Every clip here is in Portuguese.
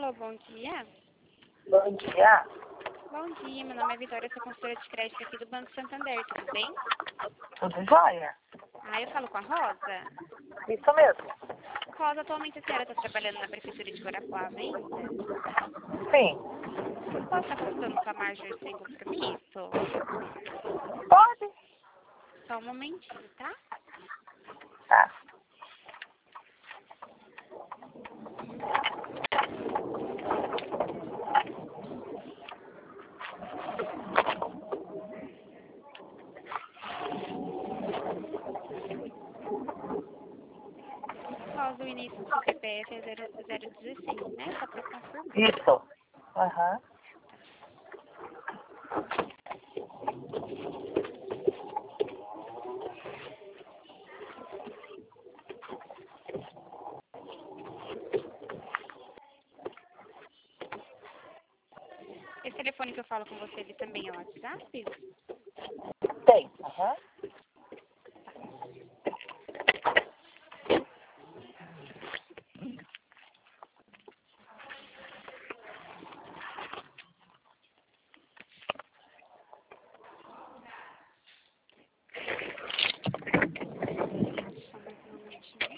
Alô, bom dia. Bom dia. Bom dia, meu nome é Vitória, sou consultora de crédito aqui do Banco Santander, tudo bem? Tudo jóia? Eu falo com a Rosa. Isso mesmo. Rosa, atualmente a senhora está trabalhando na Prefeitura de Guarapuava ainda? Sim. Posso estar consultando sua margem sem compromisso? Pode? Só um momentinho, tá? Tá. Rosa, o início do seu CPF é 0016, né? Só para confirmar. Isso. Aham. Esse telefone que eu falo com você, ele também é o WhatsApp? Tem. Aham. Só mais um momentinho.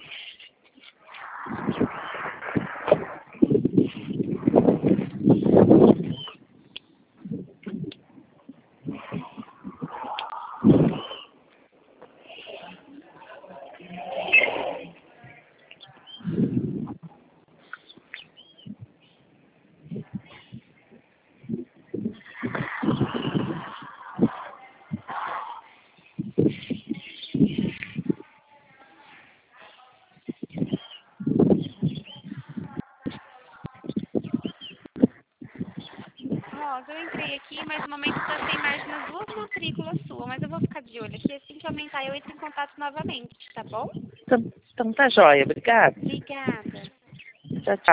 Rosa, eu entrei aqui, mas no momento está sem margem nas duas matrículas suas, mas eu vou ficar de olho aqui, assim que aumentar eu entro em contato novamente, tá bom? Então tá jóia. Obrigada. Obrigada. Tchau, tchau.